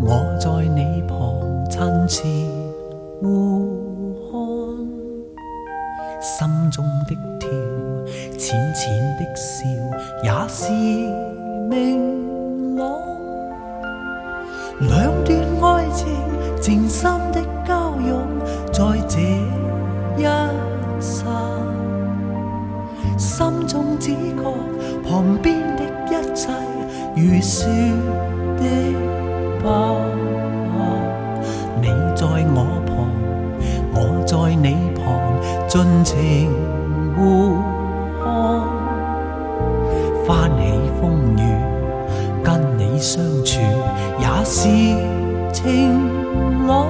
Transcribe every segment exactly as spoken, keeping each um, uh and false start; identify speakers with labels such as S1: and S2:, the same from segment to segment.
S1: 我在你旁亲切互看，心中的跳，淺淺的笑，也是明朗。兩段愛情靜心的交融，在這一剎，心中只覺旁邊的一切如雪的白。你在我旁，我在你旁，盡情互看。翻起風雨，跟你相處也是晴朗。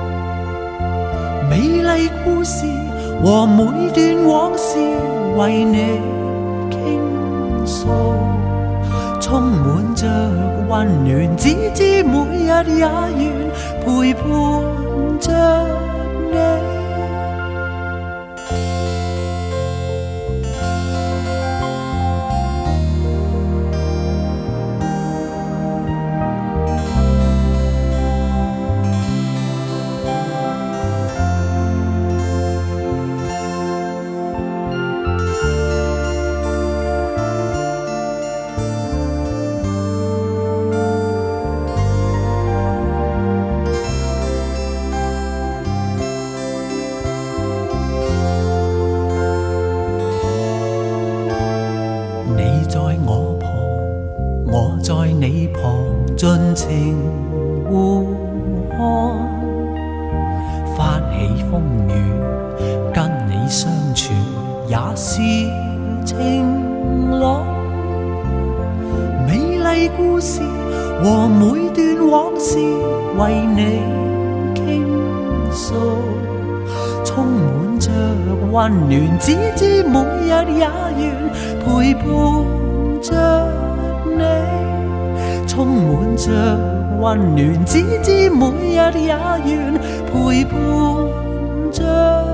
S1: 美麗故事和每段往事為你傾訴，充滿着溫暖，只知每日也願陪伴着你。在我旁，我在你旁，盡情互看。翻起風雨，跟你相處也是晴朗。美麗故事和每段往事為你傾訴，充滿着溫暖，只知每日也願陪伴着你，充滿着溫暖，只知每日也願陪伴着